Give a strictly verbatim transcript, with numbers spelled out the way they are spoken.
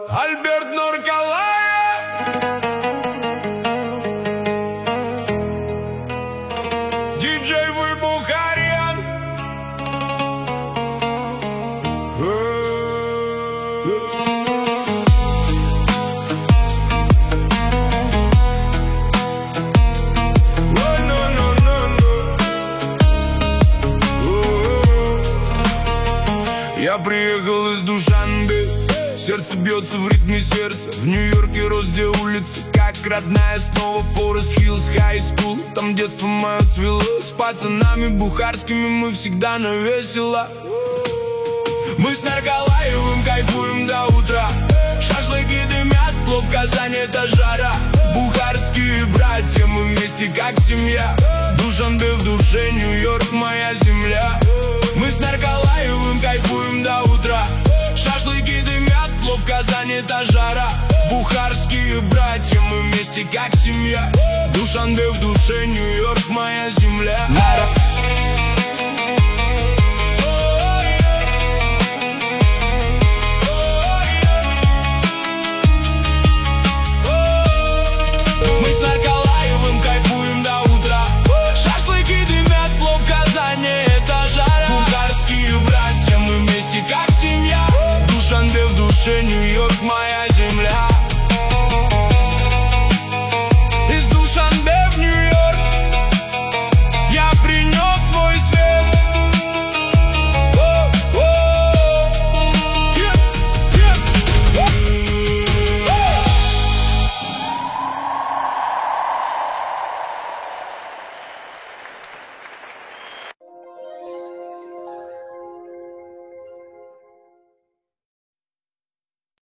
Альберт Нуркалаев, диджей Выбухарьян. Я приехал из Душанбе, сердце бьется в ритме сердца. В Нью-Йорке рос, где улицы как родная, снова Форест Хиллз, Хай Скул. Там детство мое цвело, с пацанами бухарскими мы всегда навесело. Мы с Нуркалаевым кайфуем до утра, шашлыки дымят, плов в Казани это жара. Бухарские братья, мы вместе как семья. Душанбе в душе, Нью-Йорк моя земля. Мы с Нуркалаевым кайфуем до утра, шашлыки дымят, плов в Казани это жара. Бухарские братья, мы вместе как семья. Душанбе в душе, Нью-Йорк моя земля. Мы с Нуркалаевым кайфуем до утра, шашлыки дымят, плов в Казани это жара. Бухарские братья, мы вместе как семья. Душанбе в душе, Нью-Йорк моя земля.